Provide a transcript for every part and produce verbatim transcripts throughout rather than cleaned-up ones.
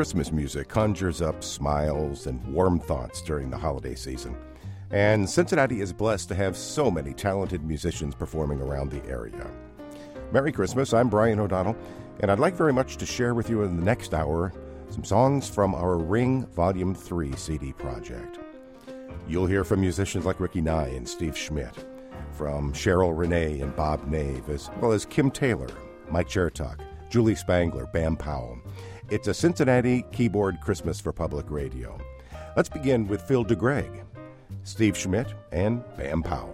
Christmas music conjures up smiles and warm thoughts during the holiday season. And Cincinnati is blessed to have so many talented musicians performing around the area. Merry Christmas, I'm Brian O'Donnell, and I'd like very much to share with you in the next hour some songs from our Ring Volume three C D project. You'll hear from musicians like Ricky Nye and Steve Schmidt, from Cheryl Renee and Bob Nave, as well as Kim Taylor, Mike Chertok, Julie Spangler, Bam Powell. It's a Cincinnati keyboard Christmas for public radio. Let's begin with Phil DeGreg, Steve Schmidt, and Bam Powell.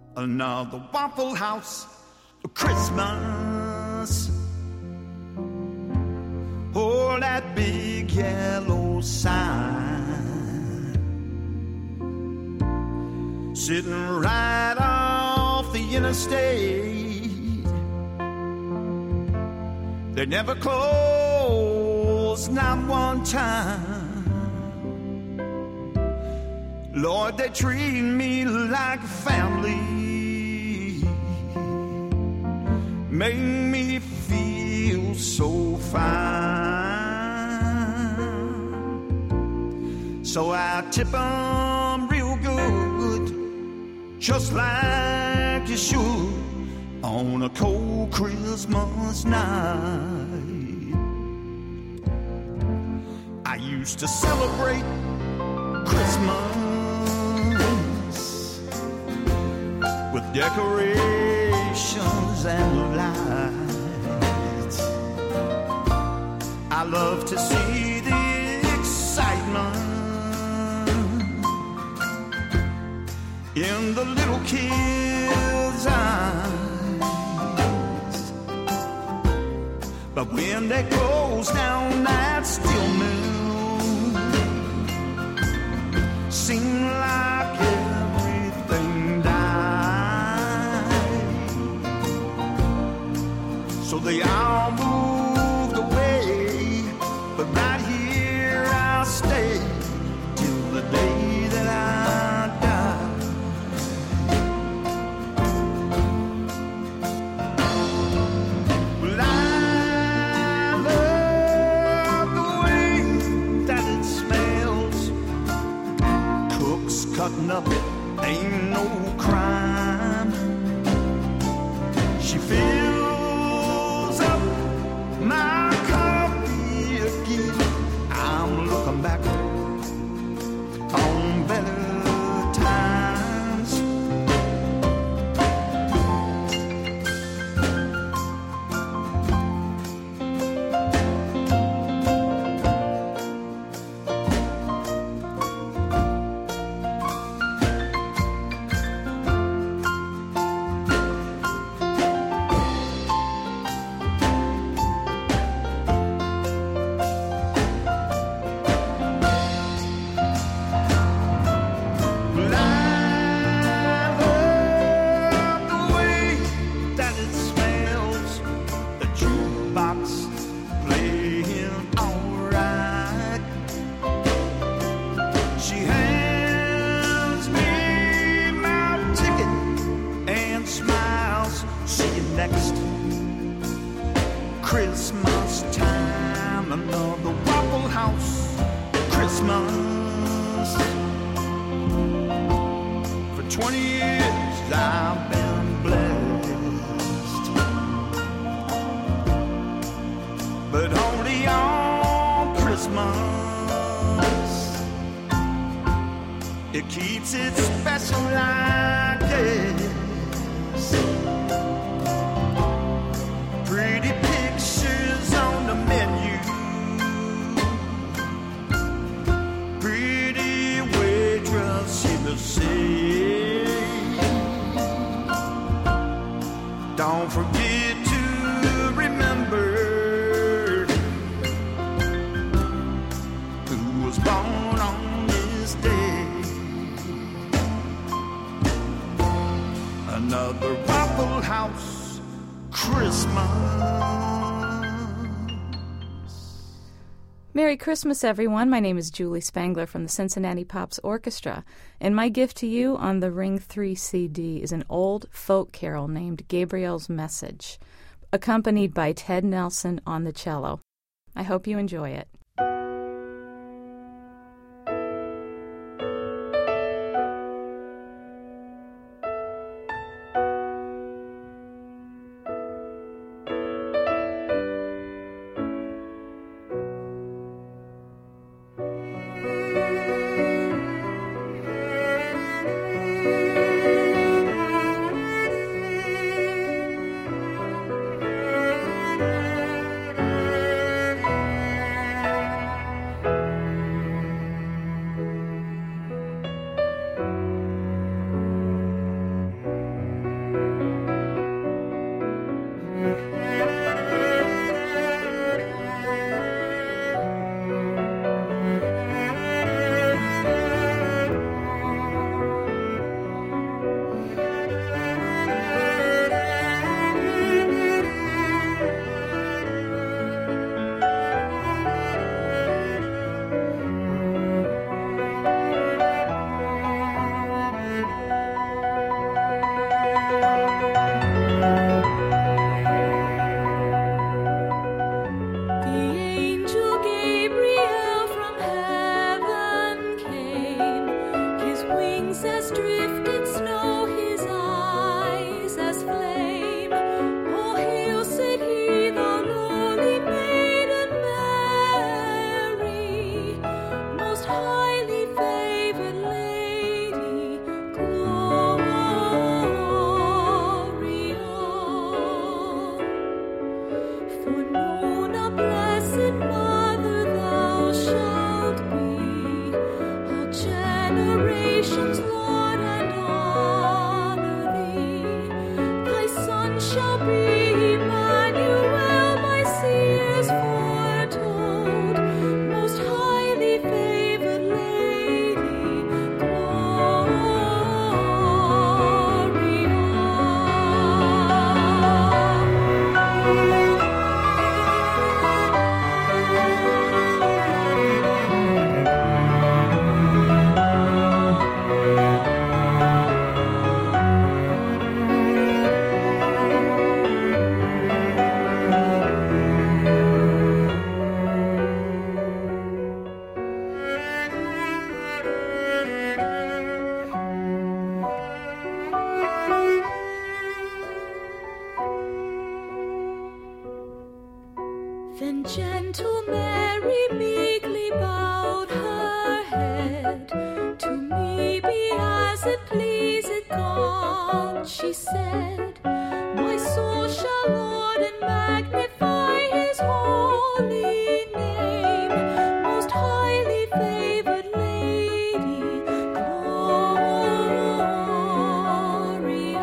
Another Waffle House Christmas. Oh, that big yellow sign sitting right off the interstate. They never close, not one time. Lord, they treat me like family, make me feel so fine. So I tip 'em real good, just like you should, on a cold Christmas night. I used to celebrate Christmas with decorations and lights. I love to see the excitement in the little kids' eyes. But when they close down that steel mill, seem like everything died. So they all moved away, but right here I'll stay till the day that I die. Well, I love the way that it smells. Cooks cutting up, ain't no crime. She fills up my coffee again. I'm looking back on better times. Well, I love the way that it smells. The jukebox playing alright. She hands me my ticket and smiles. See you next Christmas time. Another Waffle House Christmas. For twenty years I've been blessed, but only on Christmas it keeps it special, I guess. Pretty pictures on the menu, pretty waitress in the sea. Don't forget to remember who was born on this day. Another Waffle House Christmas. Merry Christmas, everyone. My name is Julie Spangler from the Cincinnati Pops Orchestra, and my gift to you on the Ring three C D is an old folk carol named Gabriel's Message, accompanied by Ted Nelson on the cello. I hope you enjoy it. she said, my soul shall laud and magnify his holy name. Most highly favored lady, Gloria.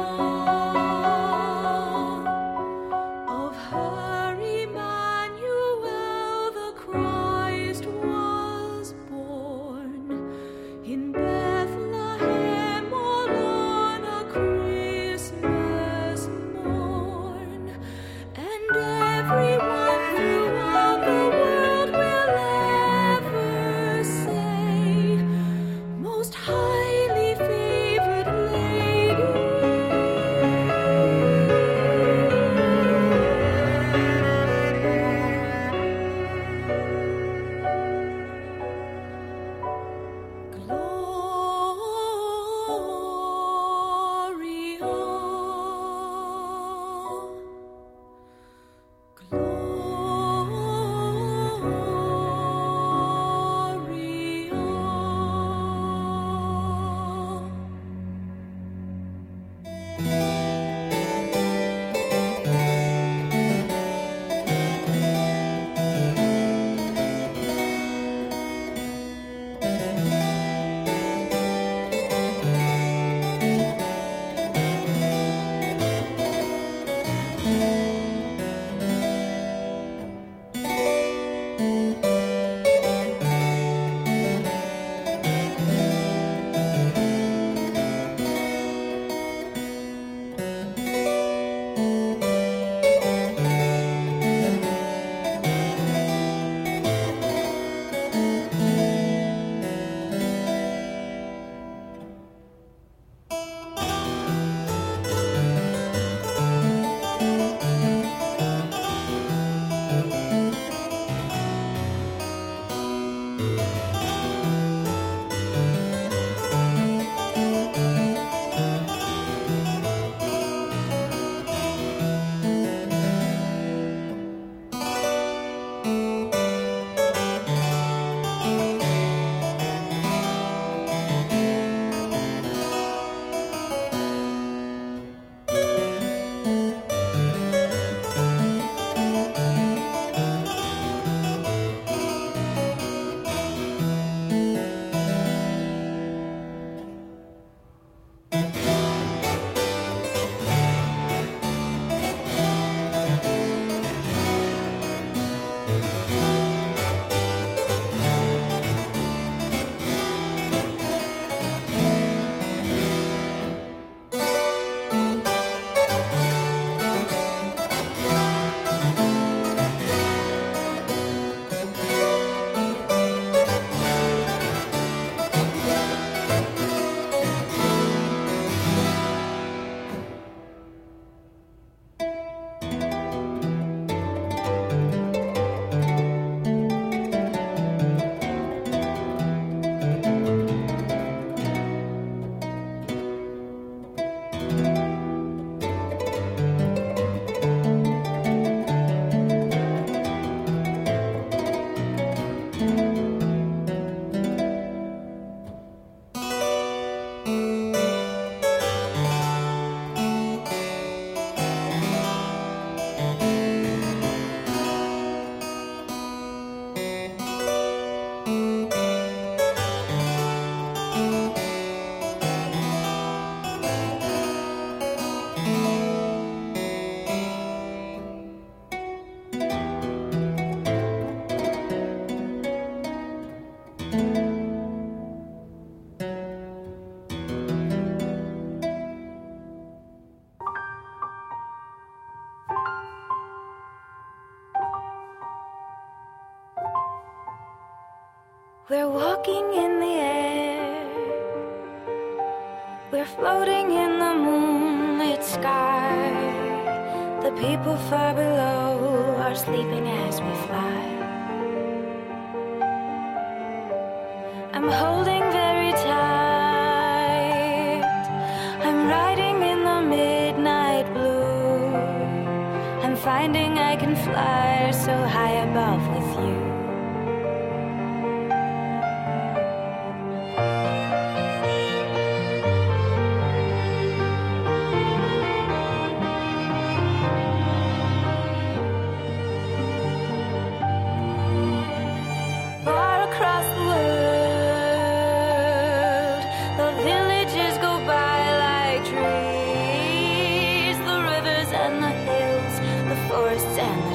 Of her Emmanuel the Christ was born in Bethlehem all on a Christmas morn. And everyone throughout the world will ever say, most highly favored lady. We're walking in the air, we're floating in the moonlit sky. The people far below are sleeping as we fly. I'm holding very tight, I'm riding in the midnight blue. I'm finding I can fly so high above with you.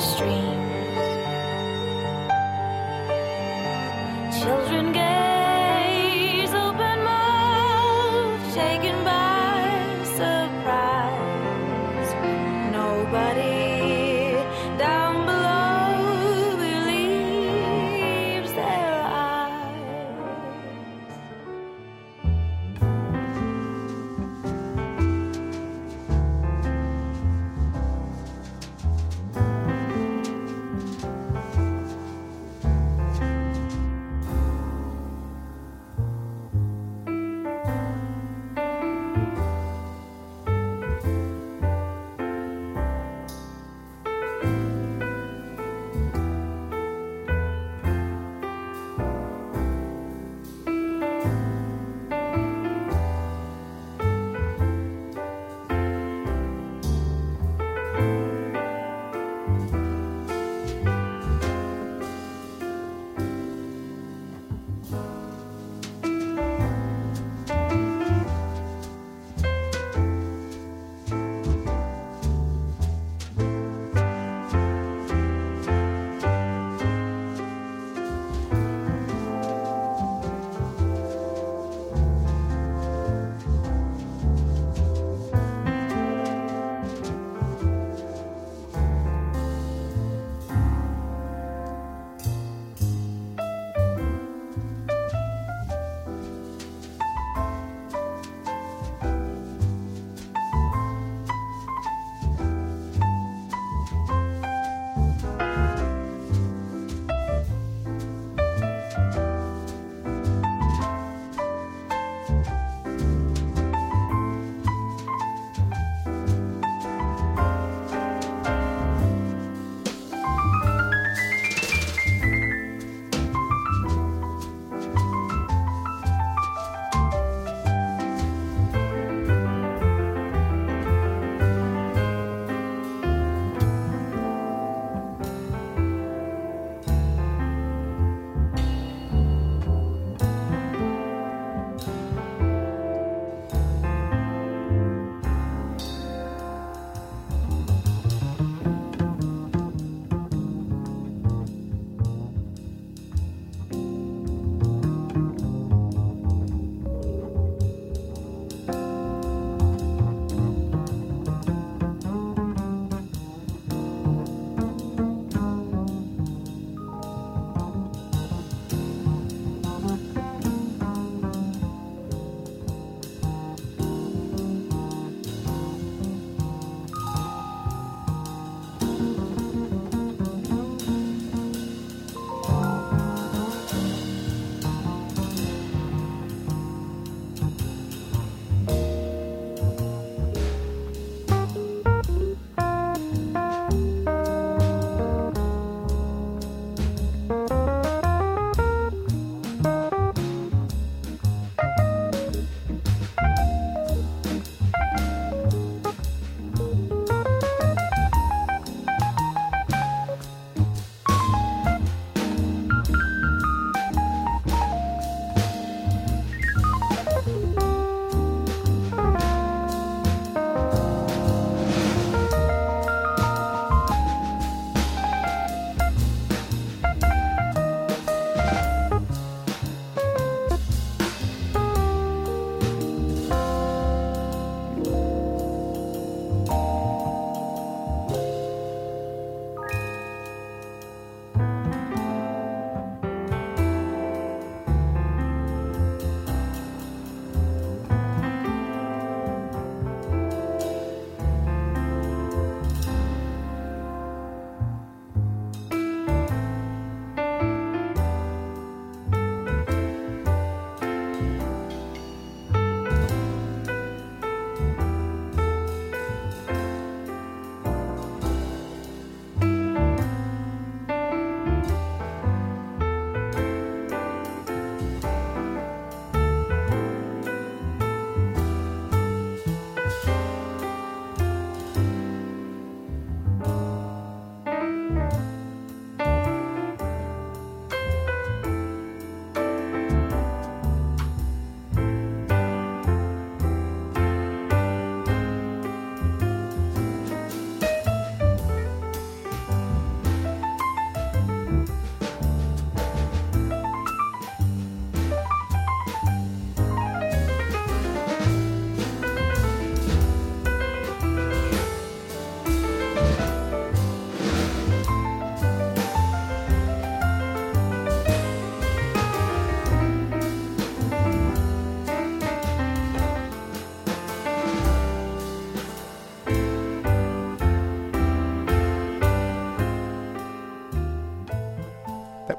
streams. Children gaze open mouthed, taken by surprise. Nobody down below believes their eyes.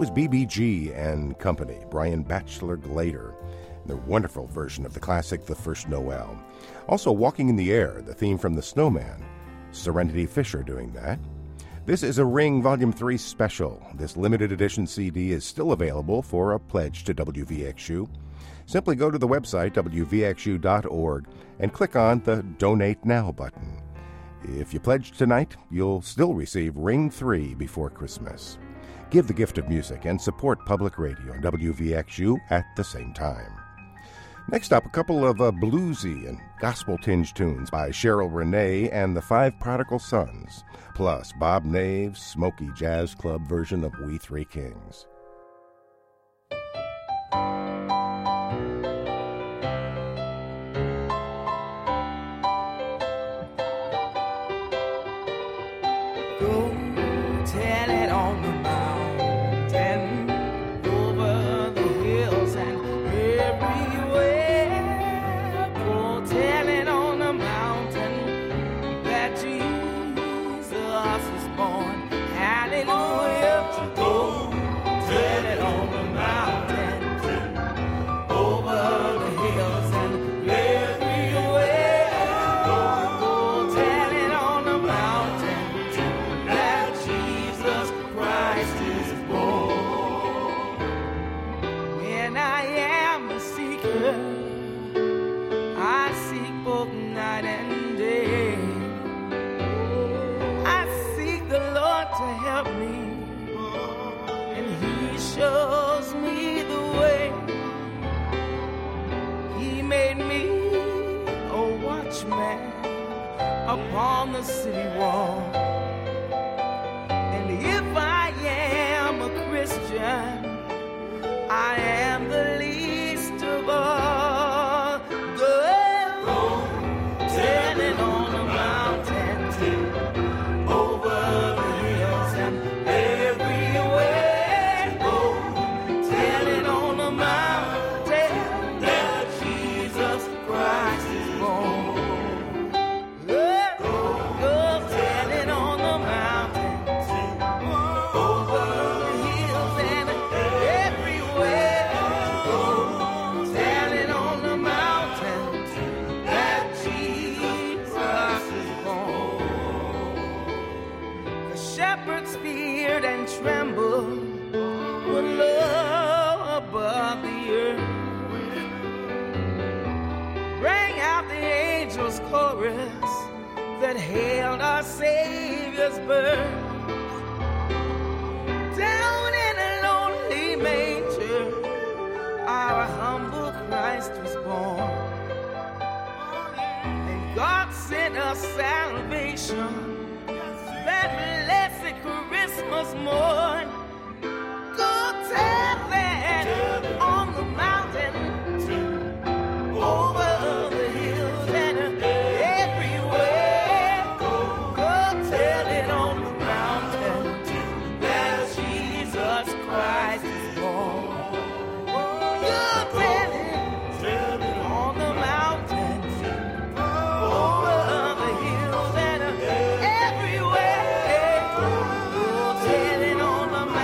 was B B G and Company, Brian Batchelor Glader, and their wonderful version of the classic The First Noel. Also, Walking in the Air, the theme from The Snowman, Serenity Fisher doing that. This is a Ring Volume three special. This limited edition C D is still available for a pledge to W V X U. Simply go to the website, W V X U dot org, and click on the Donate Now button. If you pledge tonight, you'll still receive Ring three before Christmas. Give the gift of music and support public radio and W V X U at the same time. Next up, a couple of uh, bluesy and gospel-tinged tunes by Cheryl Renee and the Five Prodigal Sons, plus Bob Nave's smoky jazz club version of We Three Kings. Go tell it on the mountain, over the hills and everywhere. Go tell it on the mountain that Jesus is born. Hallelujah. Go tell it on the mountain, over the hills and everywhere. Go tell it on the mountain that Jesus Christ is born. When I am a seeker, I seek both night and day. I seek the Lord to help me, and He shows me the way. He made me a watchman upon the city wall. And if I am a Christian, I am the least of all. Go, tell it on the mountain, over the hills and everywhere. Go, tell it on the mountain that Jesus Christ is born. Go, go, tell it on the mountain, over the hills and everywhere. Go, tell it on the mountain that Jesus is born. The shepherds feared and trembled when low above the earth rang out the angels' chorus that hailed our Savior's birth. Down in a lonely manger, our humble Christ was born. And God sent us salvation that blessed Christmas morn. Go tell that on the mountain, over the hills and everywhere. Go tell it on the mountain that Jesus Christ is born. Go tell it on the mountain, over the hills and everywhere. Go tell it on the mountain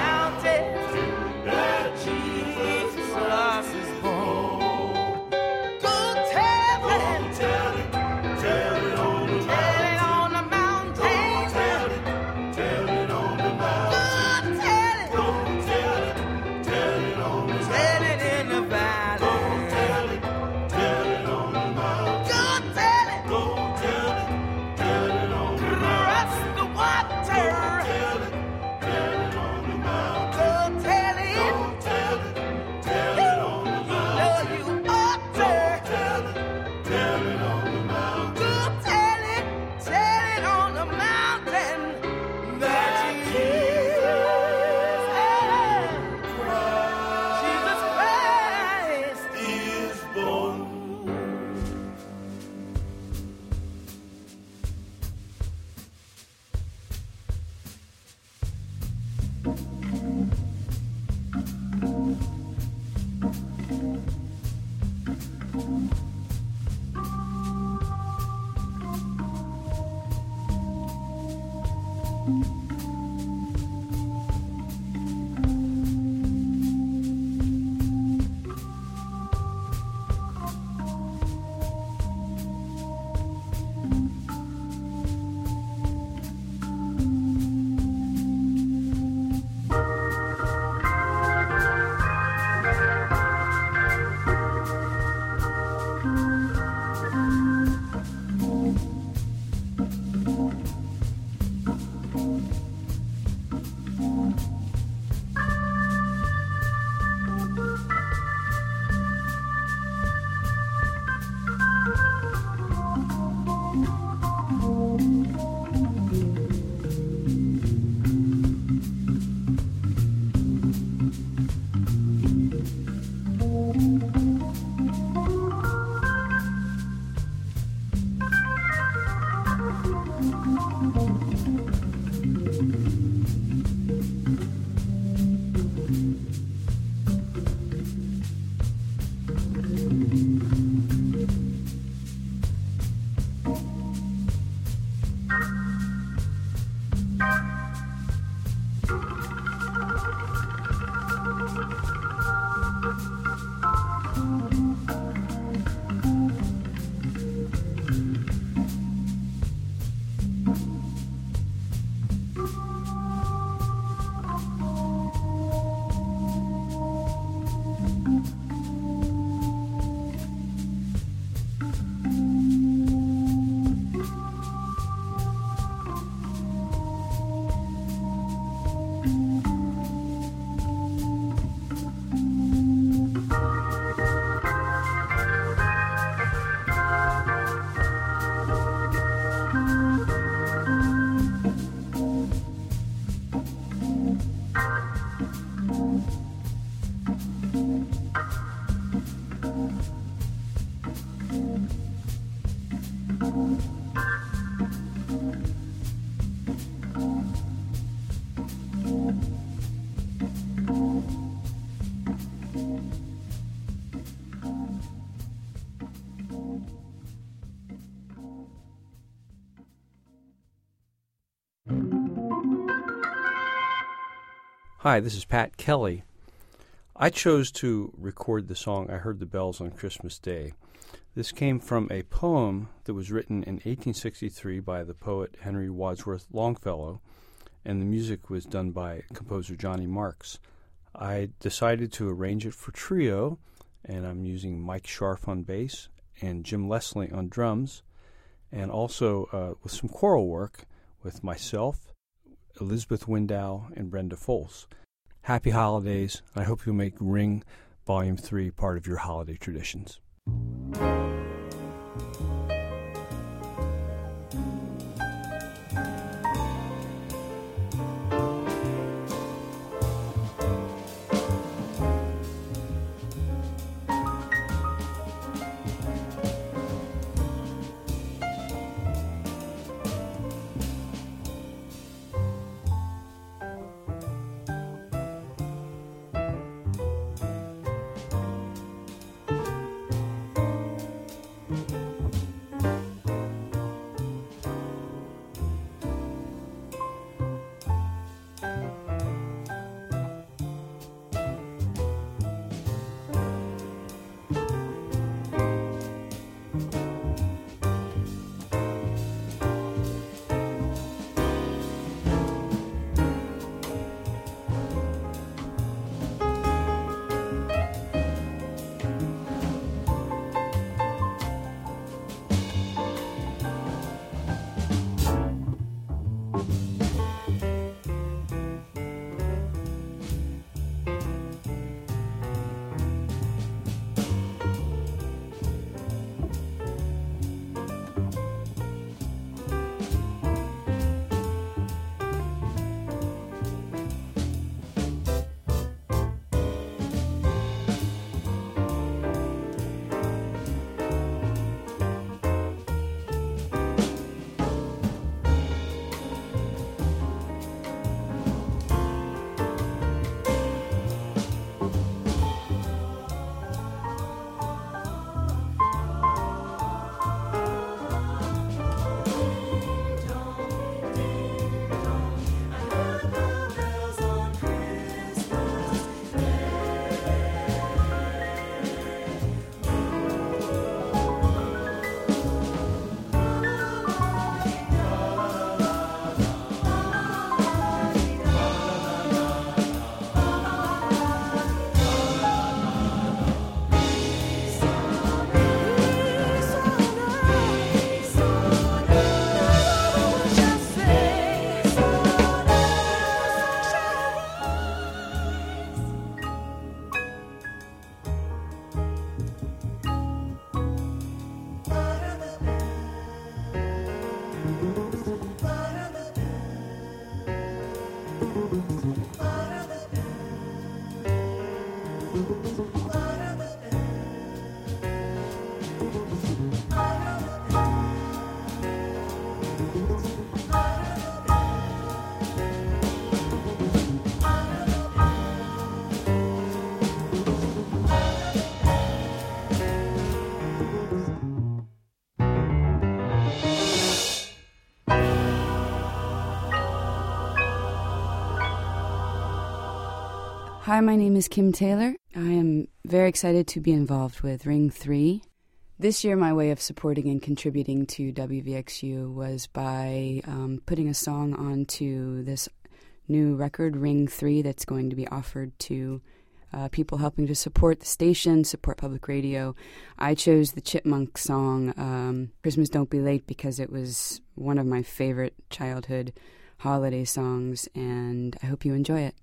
Hi, this is Pat Kelly. I chose to record the song I Heard the Bells on Christmas Day. This came from a poem that was written in eighteen sixty-three by the poet Henry Wadsworth Longfellow, and the music was done by composer Johnny Marks. I decided to arrange it for trio, and I'm using Mike Scharf on bass and Jim Leslie on drums, and also uh, with some choral work with myself, Elizabeth Window, and Brenda Foles. Happy holidays. I hope you'll make Ring Volume three part of your holiday traditions. Hi, my name is Kim Taylor. I am very excited to be involved with Ring three. This year, my way of supporting and contributing to W V X U was by um, putting a song onto this new record, Ring three, that's going to be offered to uh, people helping to support the station, support public radio. I chose the Chipmunk song, um, Christmas Don't Be Late, because it was one of my favorite childhood holiday songs, and I hope you enjoy it.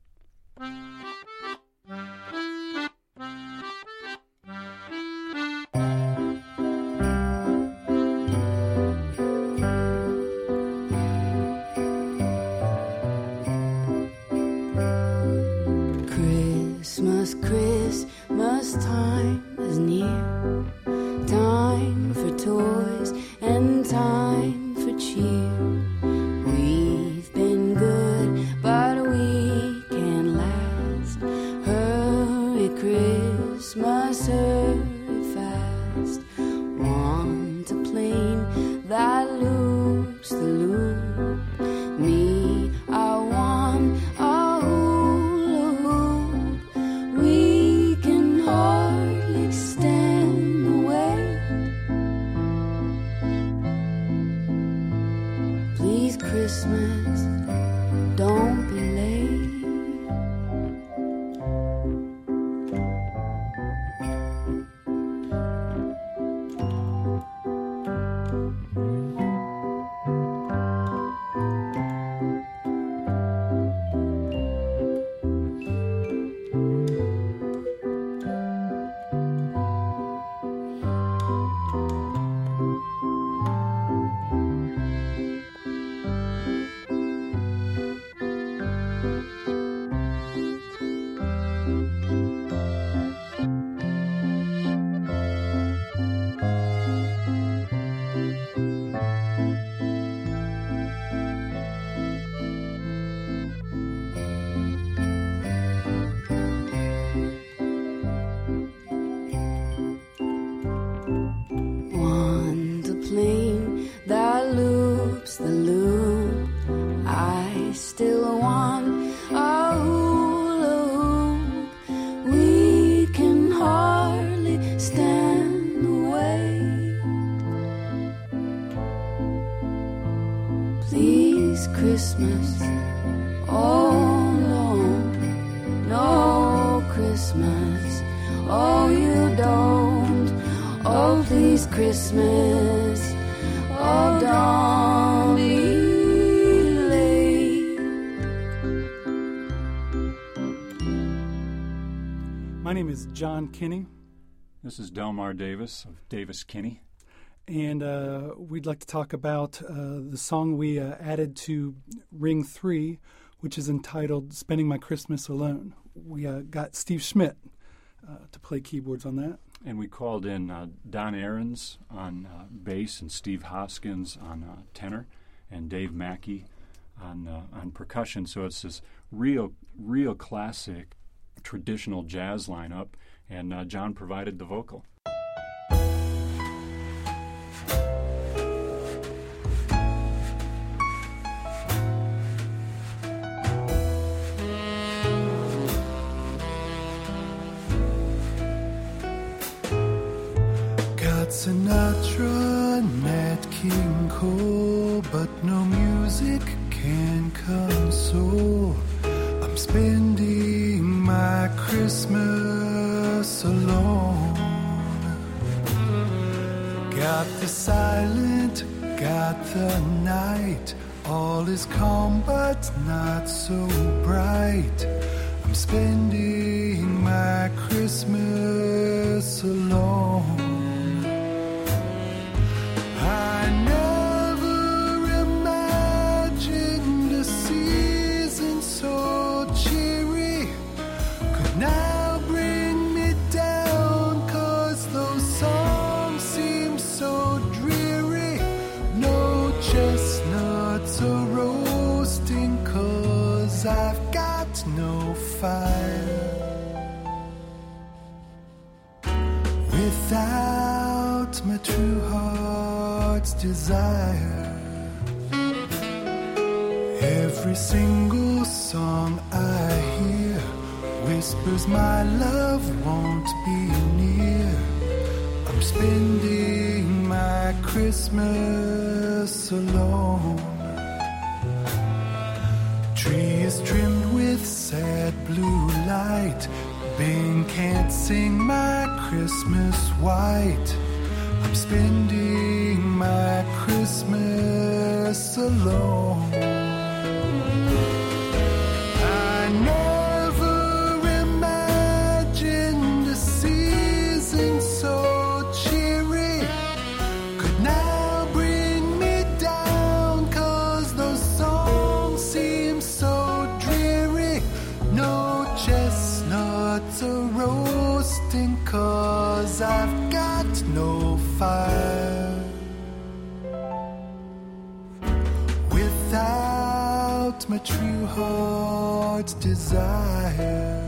Christmas, Christmas time is near. Time for toys and time for cheer. We've been good, but we can't last. Hurry, Christmas, hurry fast. Want a plane that loops the loop. Me, I want a hula hoop. We can hardly stand the wait. Please, Christmas, don't be late. Want a plane that loops the loop. I still want a hula hoop. We can hardly stand the wait. Please, Christmas, oh no, no Christmas, oh you don't. Oh, please, Christmas, oh, don't be late. My name is John Kinney, This is Delmar Davis of Davis Kinney. and uh, we'd like to talk about uh, the song we uh, added to Ring three, which is entitled Spending My Christmas Alone. We uh, got Steve Schmidt uh, to play keyboards on that. And we called in uh, Don Aarons on uh, bass and Steve Hoskins on uh, tenor and Dave Mackey on uh, on percussion. So it's this real, real classic traditional jazz lineup, and uh, John provided the vocal. Sinatra, Nat King Cole, but no music can console. I'm spending my Christmas alone. Got the silent, got the night. All is calm but not so bright. I'm spending my Christmas alone. I never imagined a season so cheery could now bring me down, 'cause those songs seem so dreary. No chestnuts are roasting, 'cause I've got no fire. Without my true heart's desire, every single song I hear whispers my love won't be near. I'm spending my Christmas alone. Tree is trimmed with sad blue light. Bing can't sing my Christmas white. I'm spending my Christmas alone. I never imagined a season so cheery could now bring me down, 'cause those songs seem so dreary. No chestnuts are roasting, 'cause I've got no fire. Without my true heart's desire,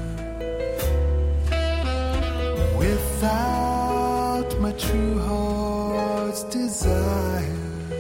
without my true heart's desire.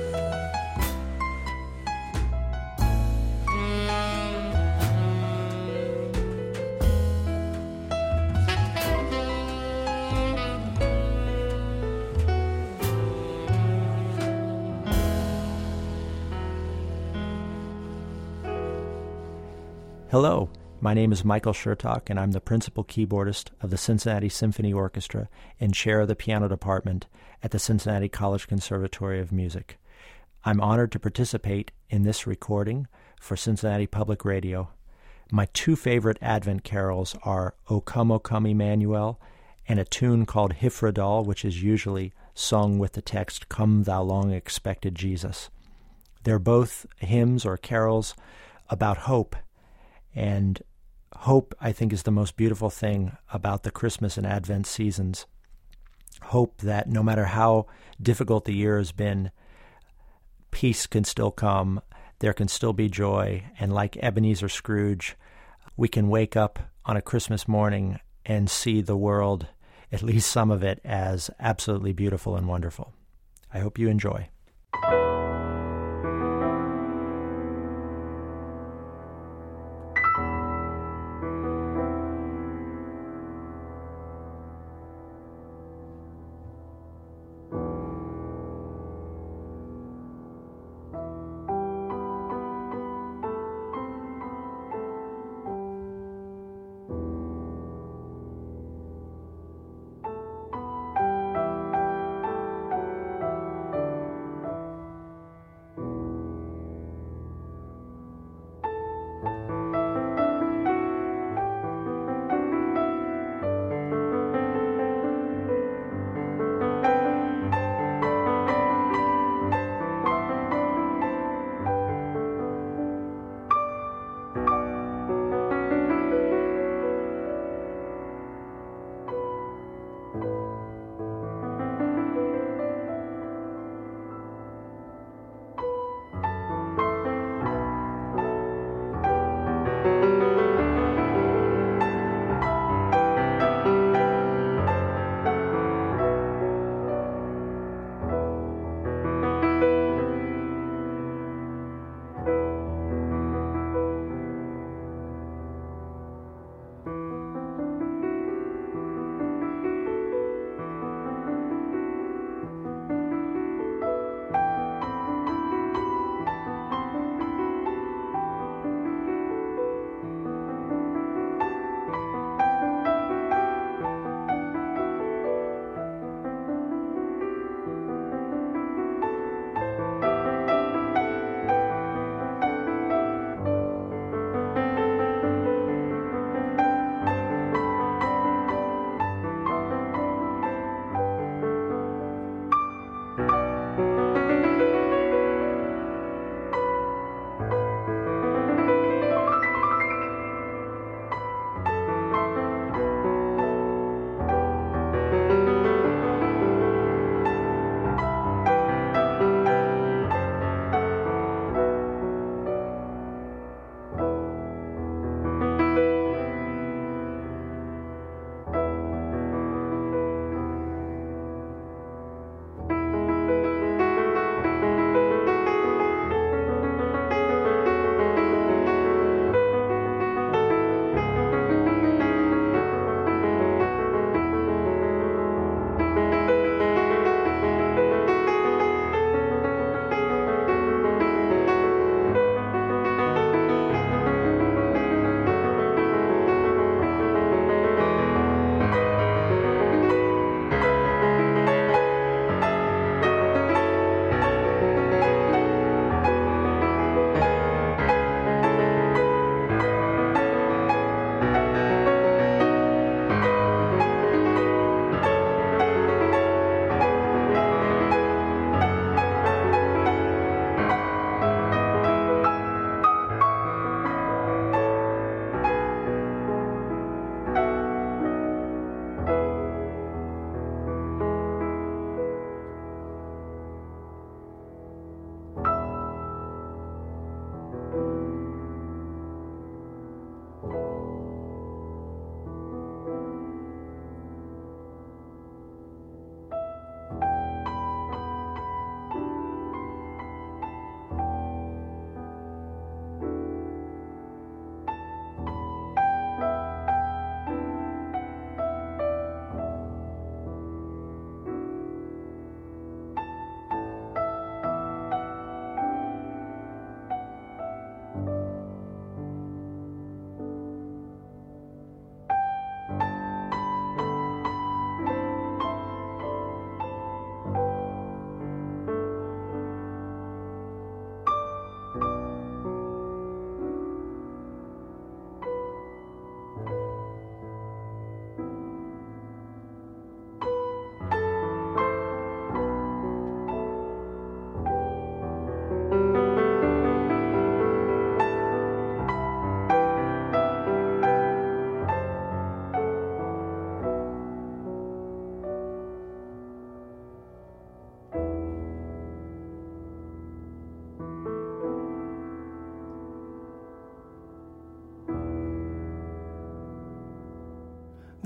Hello, my name is Michael Shertock, and I'm the principal keyboardist of the Cincinnati Symphony Orchestra and chair of the piano department at the Cincinnati College Conservatory of Music. I'm honored to participate in this recording for Cincinnati Public Radio. My two favorite Advent carols are O Come, O Come, Emmanuel, and a tune called Hifrodal, which is usually sung with the text, Come Thou Long Expected Jesus. They're both hymns or carols about hope. And hope, I think, is the most beautiful thing about the Christmas and Advent seasons. Hope that no matter how difficult the year has been, peace can still come, there can still be joy, and like Ebenezer Scrooge, we can wake up on a Christmas morning and see the world, at least some of it, as absolutely beautiful and wonderful. I hope you enjoy.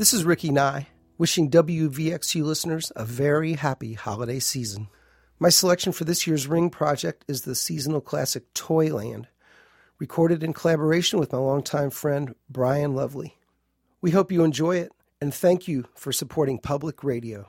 This is Ricky Nye, wishing W V X U listeners a very happy holiday season. My selection for this year's Ring project is the seasonal classic Toyland, recorded in collaboration with my longtime friend Brian Lovely. We hope you enjoy it, and thank you for supporting public radio.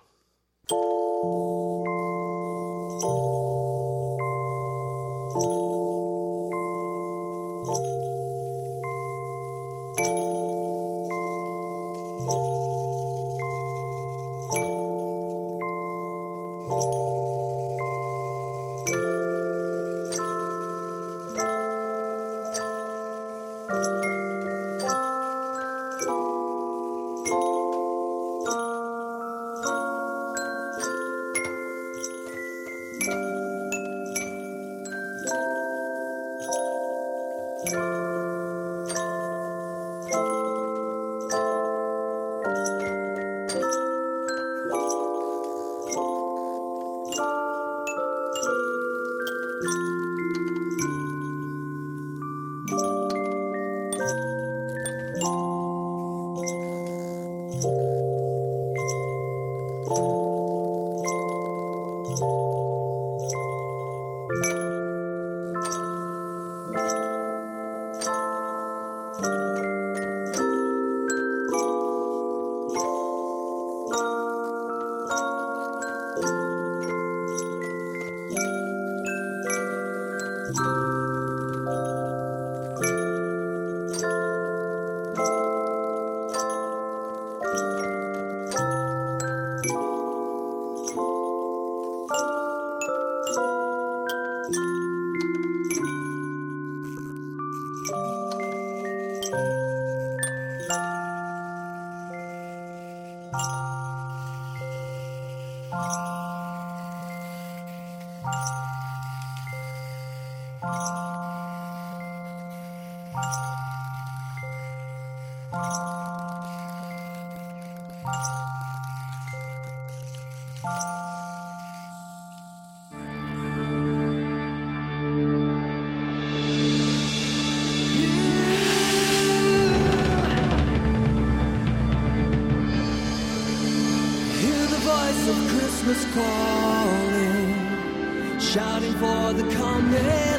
Christmas calling, shouting for the coming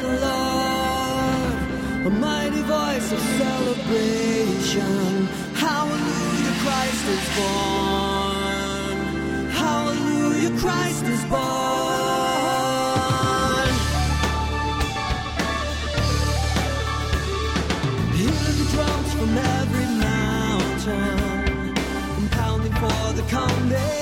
Lord, a mighty voice of celebration. Hallelujah, Christ is born. Hallelujah, Christ is born. Hear the drums from every mountain, pounding for the coming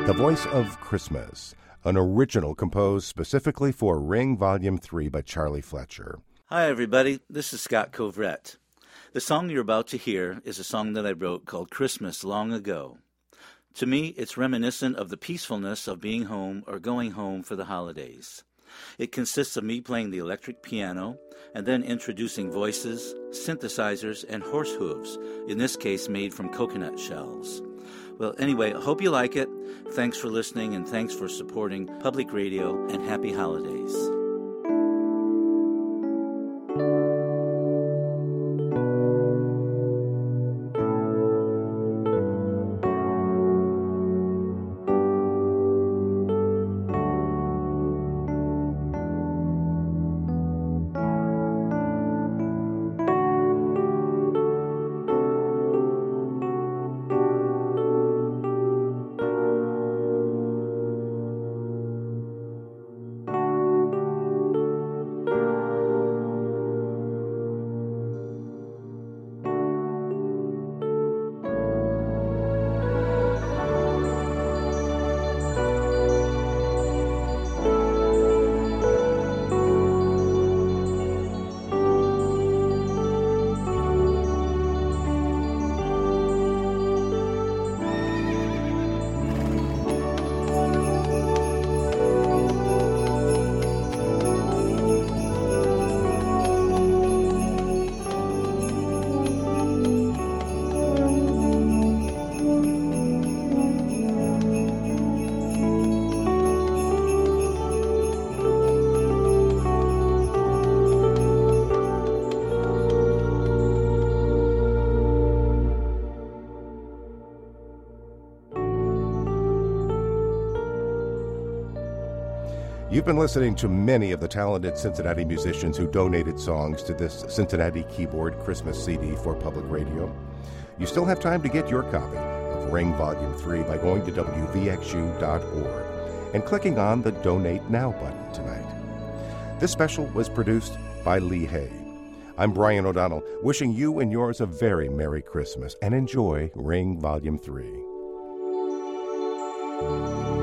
The Voice of Christmas, an original composed specifically for Ring Volume three by Charlie Fletcher. Hi, everybody. This is Scott Covrette. The song you're about to hear is a song that I wrote called Christmas Long Ago. To me, it's reminiscent of the peacefulness of being home or going home for the holidays. It consists of me playing the electric piano and then introducing voices, synthesizers, and horse hooves, in this case made from coconut shells. Well, anyway, I hope you like it. Thanks for listening, and thanks for supporting Public Radio, and happy holidays. You've been listening to many of the talented Cincinnati musicians who donated songs to this Cincinnati Keyboard Christmas C D for Public Radio. You still have time to get your copy of Ring Volume three by going to W V X U dot org and clicking on the Donate Now button tonight. This special was produced by Lee Hay. I'm Brian O'Donnell, wishing you and yours a very Merry Christmas, and enjoy Ring Volume three.